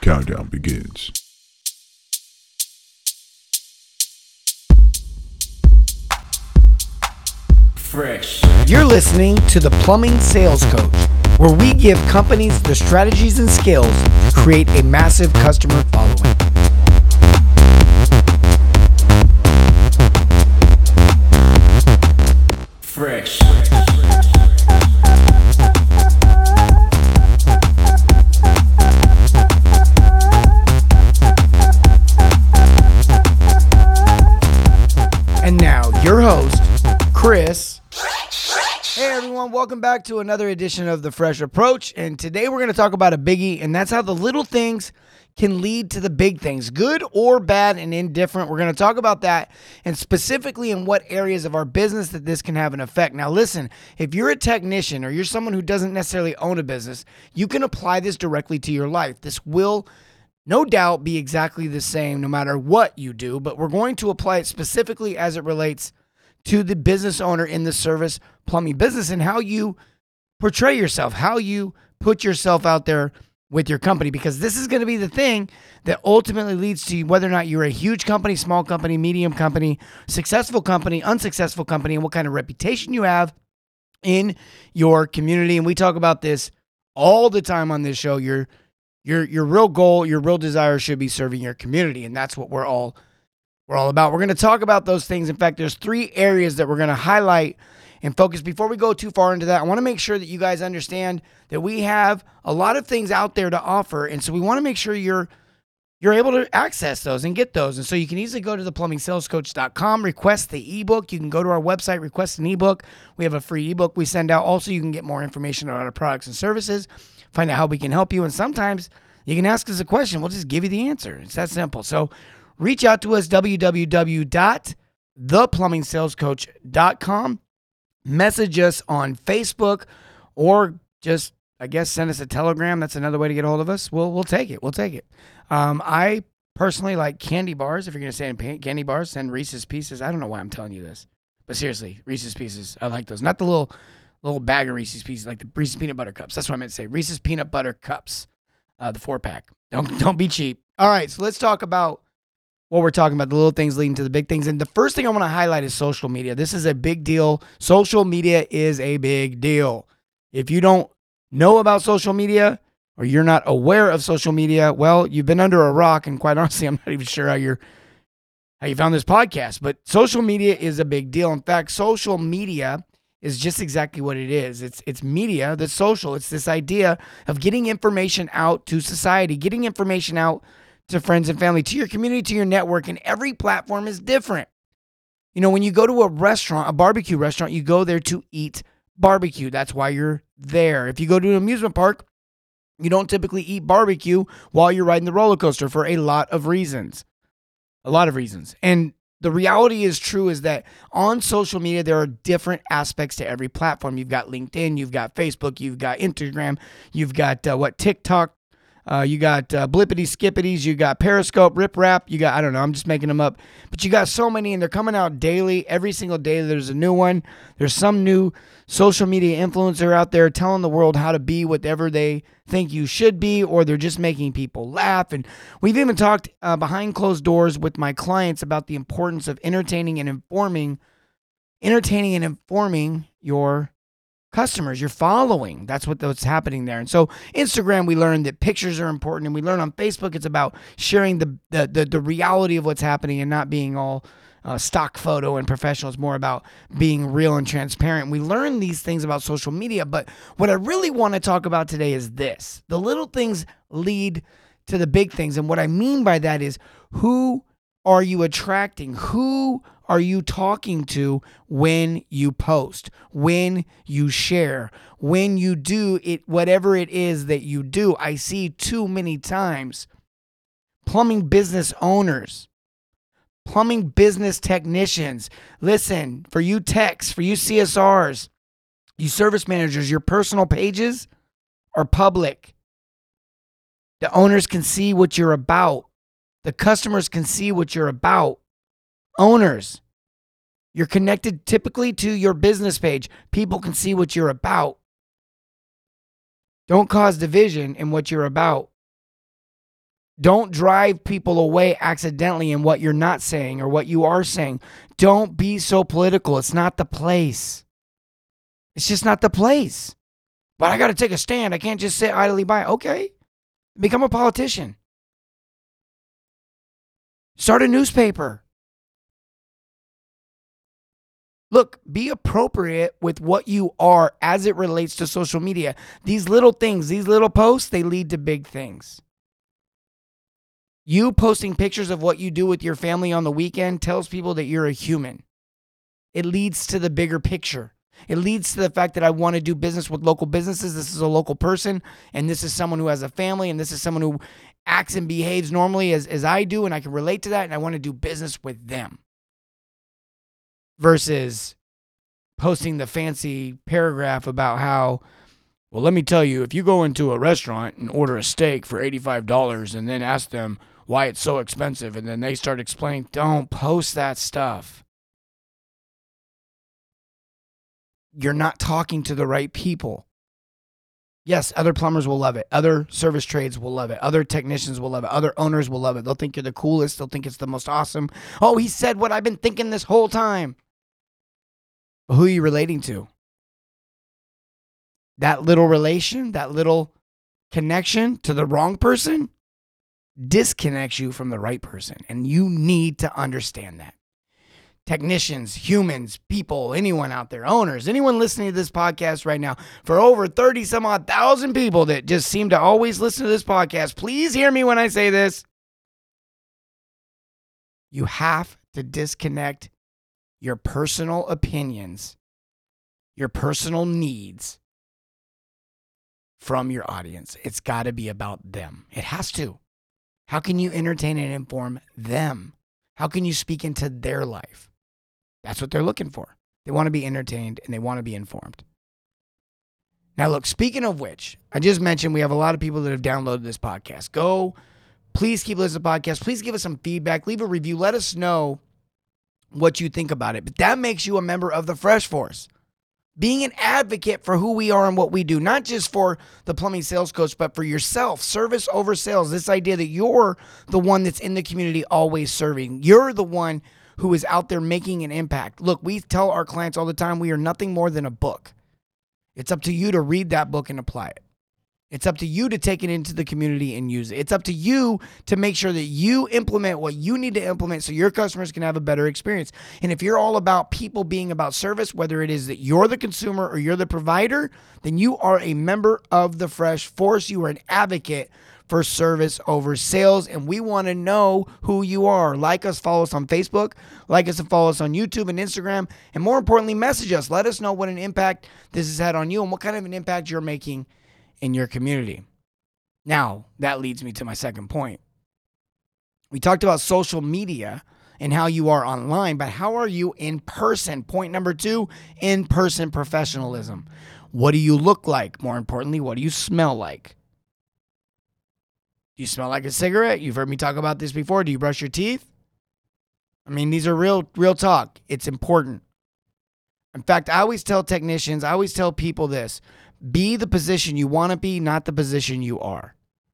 countdown begins. Fresh. You're listening to the Plumbing Sales Coach, where we give companies the strategies and skills to create a massive customer following. Fresh. And now, your host, Chris. Hey everyone, welcome back to another edition of The Fresh Approach. And today we're going to talk about a biggie, and that's how the little things can lead to the big things, good or bad and indifferent. We're going to talk about that, and specifically in what areas of our business that this can have an effect. Now listen, if you're a technician or you're someone who doesn't necessarily own a business, you can apply this directly to your life. This will no doubt be exactly the same no matter what you do, but we're going to apply it specifically as it relates to the business owner in the service plumbing business and how you portray yourself, how you put yourself out there with your company, because this is going to be the thing that ultimately leads to whether or not you're a huge company, small company, medium company, successful company, unsuccessful company, and what kind of reputation you have in your community. And we talk about this all the time on this show. Your real goal, your real desire should be serving your community, and that's what we're all about. We're going to talk about those things. In fact, there's 3 areas that we're going to highlight and focus. Before we go too far into that, I want to make sure that you guys understand that we have a lot of things out there to offer, and so we want to make sure you're able to access those and get those. And so you can easily go to theplumbingsalescoach.com, request the ebook. You can go to our website, request an ebook. We have a free ebook we send out. Also, you can get more information about our products and services, find out how we can help you, and sometimes you can ask us a question. We'll just give you the answer. It's that simple. So reach out to us, www.theplumbingsalescoach.com. Message us on Facebook, or just, I guess, send us a telegram. That's another way to get a hold of us. We'll take it. We'll take it. I personally like candy bars. If you're going to say candy bars, send Reese's Pieces. I don't know why I'm telling you this, but seriously, Reese's Pieces. I like those. Not the little bag of Reese's Pieces, like the Reese's Peanut Butter Cups. That's what I meant to say. Reese's Peanut Butter Cups, the 4-pack. Don't be cheap. All right, so let's talk about what we're talking about, the little things leading to the big things. And the first thing I want to highlight is social media. This is a big deal. Social media is a big deal. If you don't know about social media, or you're not aware of social media, well, you've been under a rock, and quite honestly, I'm not even sure how you found this podcast, but social media is a big deal. In fact, social media is just exactly what it is. It's media that's social. It's this idea of getting information out to society, getting information out to friends and family, to your community, to your network, and every platform is different. You know, when you go to a restaurant, a barbecue restaurant, you go there to eat barbecue. That's why you're there. If you go to an amusement park, you don't typically eat barbecue while you're riding the roller coaster for a lot of reasons. And the reality is that on social media, there are different aspects to every platform. You've got LinkedIn, you've got Facebook, you've got Instagram, you've got TikTok, you got Blippity Skippities, you got Periscope, Rip Rap, you got, I don't know, I'm just making them up. But you got so many, and they're coming out daily. Every single day there's a new one. There's some new social media influencer out there telling the world how to be whatever they think you should be, or they're just making people laugh. And we've even talked behind closed doors with my clients about the importance of entertaining and informing your customers, your following. That's what's happening there. And so Instagram, we learned that pictures are important, and we learn on Facebook it's about sharing the reality of what's happening and not being all stock photo and professional. It's more about being real and transparent. We learn these things about social media, but what I really want to talk about today is this. The little things lead to the big things, and what I mean by that is, who are you attracting? Who are you talking to when you post, when you share, when you do it, whatever it is that you do? I see too many times plumbing business owners, plumbing business technicians. Listen, for you techs, for you CSRs, you service managers, your personal pages are public. The owners can see what you're about. The customers can see what you're about. Owners, you're connected typically to your business page. People can see what you're about. Don't cause division in what you're about. Don't drive people away accidentally in what you're not saying or what you are saying. Don't be so political. It's not the place. It's just not the place. But I got to take a stand. I can't just sit idly by. Okay. Become a politician. Start a newspaper. Look, be appropriate with what you are as it relates to social media. These little things, these little posts, they lead to big things. You posting pictures of what you do with your family on the weekend tells people that you're a human. It leads to the bigger picture. It leads to the fact that I want to do business with local businesses. This is a local person, and this is someone who has a family, and this is someone who acts and behaves normally as I do, and I can relate to that, and I want to do business with them. Versus posting the fancy paragraph about how, well, let me tell you, if you go into a restaurant and order a steak for $85 and then ask them why it's so expensive, and then they start explaining, don't post that stuff. You're not talking to the right people. Yes, other plumbers will love it. Other service trades will love it. Other technicians will love it. Other owners will love it. They'll think you're the coolest. They'll think it's the most awesome. Oh, he said what I've been thinking this whole time. But who are you relating to? That little relation, that little connection to the wrong person disconnects you from the right person. And you need to understand that. Technicians, humans, people, anyone out there, owners, anyone listening to this podcast right now, for over 30 some odd thousand people that just seem to always listen to this podcast, please hear me when I say this. You have to disconnect your personal opinions, your personal needs from your audience. It's got to be about them. It has to. How can you entertain and inform them? How can you speak into their life? That's what they're looking for. They want to be entertained and they want to be informed. Now, look, speaking of which, I just mentioned we have a lot of people that have downloaded this podcast. Go, please keep listening to the podcast. Please give us some feedback. Leave a review. Let us know what you think about it. But that makes you a member of the Fresh Force. Being an advocate for who we are and what we do, not just for the plumbing sales coach, but for yourself. Service over sales. This idea that you're the one that's in the community always serving. You're the one who is out there making an impact. Look, we tell our clients all the time, we are nothing more than a book. It's up to you to read that book and apply it. It's up to you to take it into the community and use it. It's up to you to make sure that you implement what you need to implement so your customers can have a better experience. And if you're all about people being about service, whether it is that you're the consumer or you're the provider, then you are a member of the Fresh Force. You are an advocate for service over sales, and we want to know who you are. Like us, follow us on Facebook, like us and follow us on YouTube and Instagram, and more importantly, message us. Let us know what an impact this has had on you and what kind of an impact you're making in your community. Now, that leads me to my second point. We talked about social media and how you are online, but how are you in person? Point number 2, in-person professionalism. What do you look like? More importantly, what do you smell like? Do you smell like a cigarette? You've heard me talk about this before. Do you brush your teeth? I mean, these are real talk. It's important. In fact, I always tell technicians, I always tell people this. Be the position you want to be, not the position you are.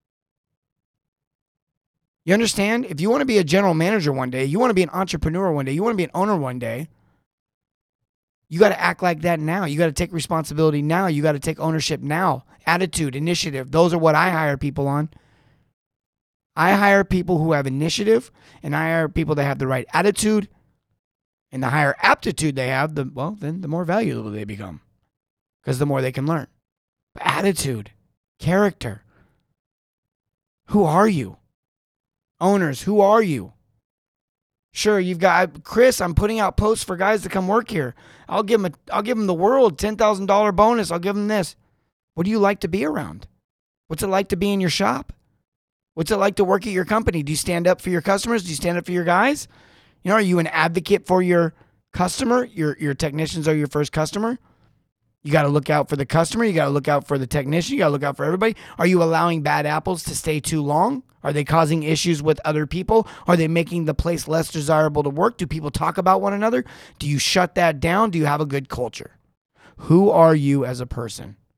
You understand? If you want to be a general manager one day, you want to be an entrepreneur one day, you want to be an owner one day, you got to act like that now. You got to take responsibility now. You got to take ownership now. Attitude, initiative, those are what I hire people on. I hire people who have initiative, and I hire people that have the right attitude, and the higher aptitude they have, then the more valuable they become, because the more they can learn. But attitude, character. Who are you? Owners, who are you? Sure, you've got Chris. I'm putting out posts for guys to come work here. I'll give them the world, $10,000 bonus. I'll give them this. What do you like to be around? What's it like to be in your shop? What's it like to work at your company? Do you stand up for your customers? Do you stand up for your guys? You know, are you an advocate for your customer? Your technicians are your first customer. You got to look out for the customer. You got to look out for the technician. You got to look out for everybody. Are you allowing bad apples to stay too long? Are they causing issues with other people? Are they making the place less desirable to work? Do people talk about one another? Do you shut that down? Do you have a good culture? Who are you as a person?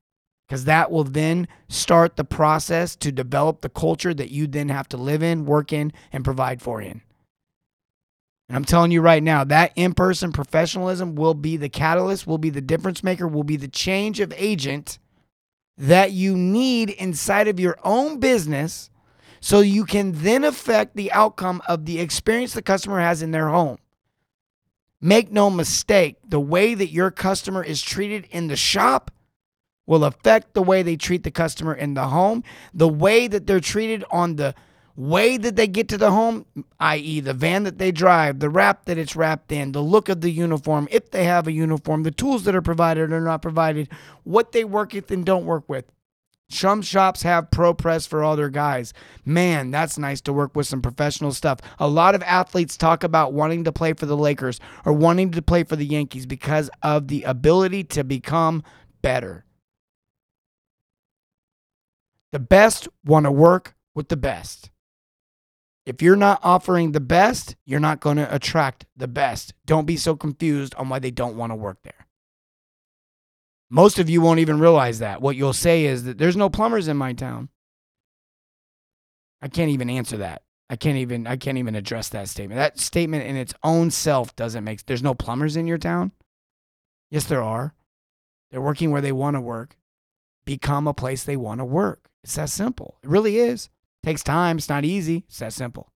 because that will then start the process to develop the culture that you then have to live in, work in, and provide for in. And I'm telling you right now, that in-person professionalism will be the catalyst, will be the difference maker, will be the change of agent that you need inside of your own business so you can then affect the outcome of the experience the customer has in their home. Make no mistake, the way that your customer is treated in the shop will affect the way they treat the customer in the home. The way that they're treated on the way that they get to the home, i.e. the van that they drive, the wrap that it's wrapped in, the look of the uniform, if they have a uniform, the tools that are provided or not provided, what they work with and don't work with. Some shops have pro press for all their guys. Man, that's nice to work with some professional stuff. A lot of athletes talk about wanting to play for the Lakers or wanting to play for the Yankees because of the ability to become better. The best want to work with the best. If you're not offering the best, you're not going to attract the best. Don't be so confused on why they don't want to work there. Most of you won't even realize that. What you'll say is that there's no plumbers in my town. I can't even answer that. I can't even address that statement. That statement in its own self doesn't make, there's no plumbers in your town? Yes, there are. They're working where they want to work. Become a place they want to work. It's that simple. It really is. Takes time. It's not easy. It's that simple.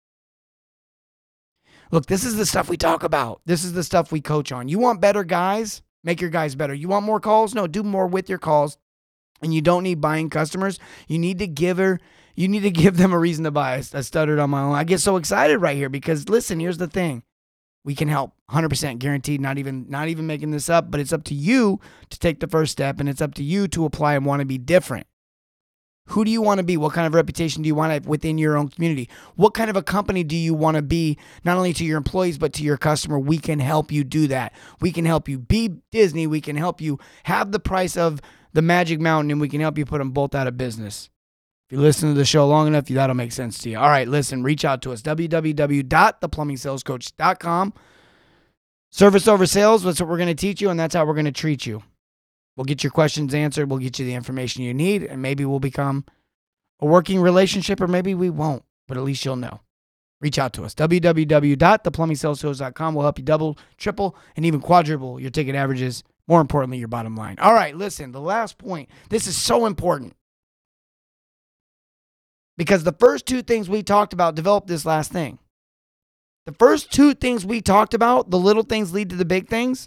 Look, this is the stuff we talk about. This is the stuff we coach on. You want better guys? Make your guys better. You want more calls? No, do more with your calls. And you don't need buying customers. You need to give them a reason to buy. I stuttered on my own. I get so excited right here because listen, here's the thing. We can help 100% guaranteed, not even making this up, but it's up to you to take the first step and it's up to you to apply and want to be different. Who do you want to be? What kind of reputation do you want to have within your own community? What kind of a company do you want to be, not only to your employees, but to your customer? We can help you do that. We can help you be Disney. We can help you have the price of the Magic Mountain, and we can help you put them both out of business. If you listen to the show long enough, that'll make sense to you. All right, listen, reach out to us, www.theplumbingsalescoach.com. Service over sales, that's what we're going to teach you, and that's how we're going to treat you. We'll get your questions answered. We'll get you the information you need, and maybe we'll become a working relationship, or maybe we won't, but at least you'll know. Reach out to us, www.theplumbingsalescoach.com. We'll help you double, triple, and even quadruple your ticket averages. More importantly, your bottom line. All right, listen, the last point. This is so important because the first two things we talked about developed this last thing. The first two things we talked about, the little things lead to the big things.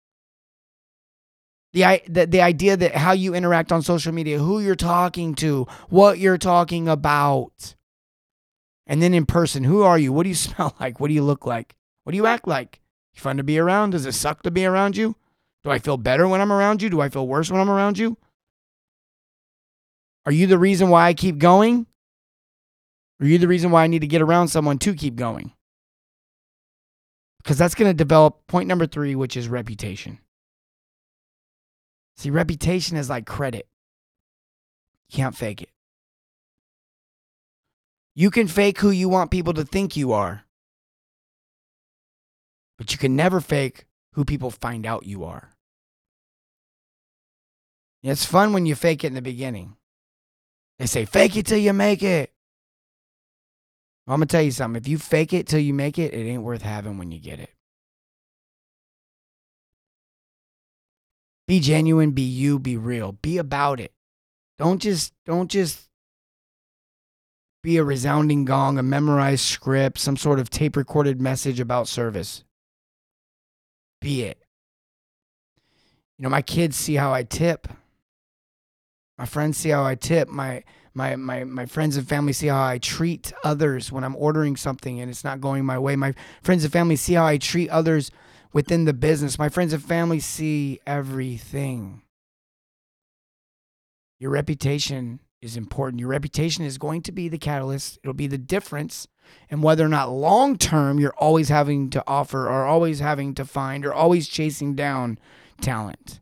The idea that how you interact on social media, who you're talking to, what you're talking about. And then in person, who are you? What do you smell like? What do you look like? What do you act like? You fun to be around? Does it suck to be around you? Do I feel better when I'm around you? Do I feel worse when I'm around you? Are you the reason why I keep going? Are you the reason why I need to get around someone to keep going? Because that's going to develop point number 3, which is reputation. See, reputation is like credit. You can't fake it. You can fake who you want people to think you are, but you can never fake who people find out you are. It's fun when you fake it in the beginning. They say, fake it till you make it. Well, I'm going to tell you something. If you fake it till you make it, it ain't worth having when you get it. Be genuine, be you, be real. Be about it. Don't just be a resounding gong, a memorized script, some sort of tape-recorded message about service. Be it. You know, my kids see how I tip. My friends see how I tip. My friends and family see how I treat others when I'm ordering something and it's not going my way. My friends and family see how I treat others within the business. My friends and family see everything. Your reputation is important. Your reputation is going to be the catalyst. It'll be the difference in whether or not long-term you're always having to offer or always having to find or always chasing down talent.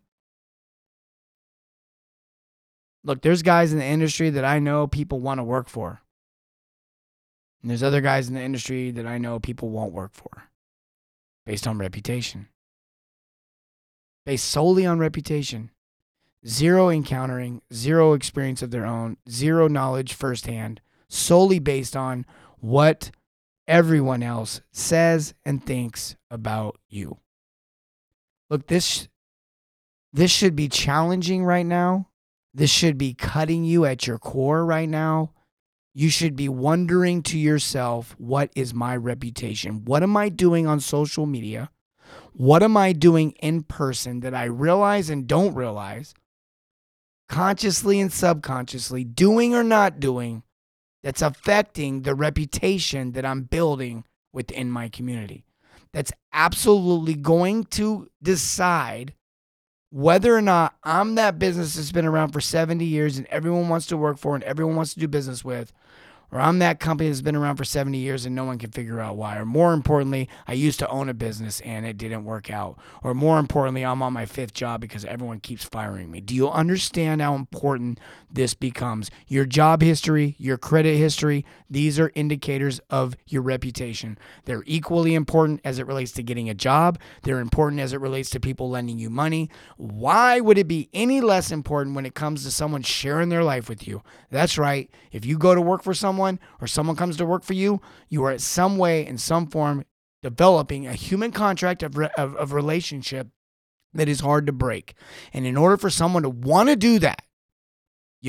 Look, there's guys in the industry that I know people want to work for. And there's other guys in the industry that I know people won't work for. Based on reputation. Based solely on reputation. zero encountering, zero experience of their own, zero knowledge firsthand, solely based on what everyone else says and thinks about you. Look, this should be challenging right now. This should be cutting you at your core right now. You should be wondering to yourself, what is my reputation? What am I doing on social media? What am I doing in person that I realize and don't realize, consciously and subconsciously, doing or not doing, that's affecting the reputation that I'm building within my community? That's absolutely going to decide whether or not I'm that business that's been around for 70 years and everyone wants to work for and everyone wants to do business with, or I'm that company that's been around for 70 years and no one can figure out why. Or more importantly, I used to own a business and it didn't work out. Or more importantly, I'm on my 5th job because everyone keeps firing me. Do you understand how important this becomes? Your job history, your credit history, these are indicators of your reputation. They're equally important as it relates to getting a job. They're important as it relates to people lending you money. Why would it be any less important when it comes to someone sharing their life with you? That's right. If you go to work for someone or someone comes to work for you, you are in some way, in some form, developing a human contract of relationship that is hard to break. And in order for someone to want to do that, you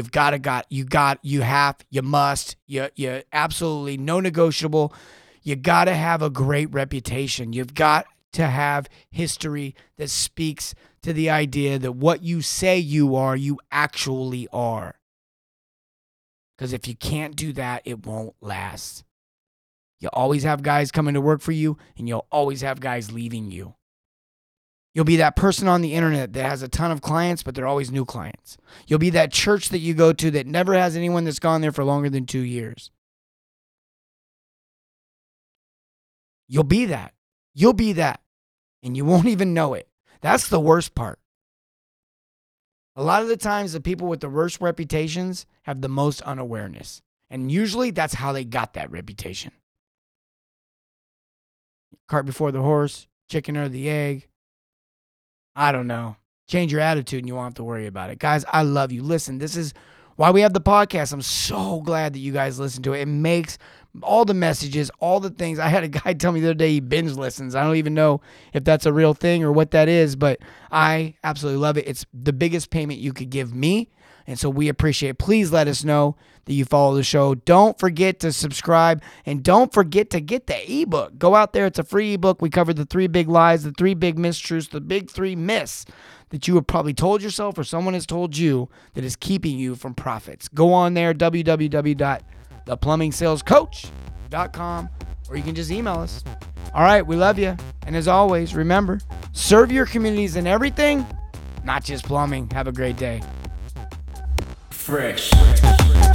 must, absolutely no negotiable. You got to have a great reputation. You've got to have history that speaks to the idea that what you say you are, you actually are. Because if you can't do that, it won't last. You'll always have guys coming to work for you, and you'll always have guys leaving you. You'll be that person on the internet that has a ton of clients, but they're always new clients. You'll be that church that you go to that never has anyone that's gone there for longer than 2 years. You'll be that. You'll be that. And you won't even know it. That's the worst part. A lot of the times, the people with the worst reputations have the most unawareness. And usually, that's how they got that reputation. Cart before the horse, chicken or the egg. I don't know. Change your attitude and you won't have to worry about it. Guys, I love you. Listen, this is why we have the podcast. I'm so glad that you guys listen to it. It makes all the messages, all the things. I had a guy tell me the other day he binge listens. I don't even know if that's a real thing or what that is, but I absolutely love it. It's the biggest payment you could give me. And so we appreciate it. Please let us know that you follow the show. Don't forget to subscribe and don't forget to get the ebook. Go out there. It's a free ebook. We cover the 3 big lies, the 3 big mistruths, the big 3 myths that you have probably told yourself or someone has told you that is keeping you from profits. Go on there, www.theplumbingsalescoach.com, or you can just email us. All right, we love you. And as always, remember, serve your communities in everything, not just plumbing. Have a great day. Fresh.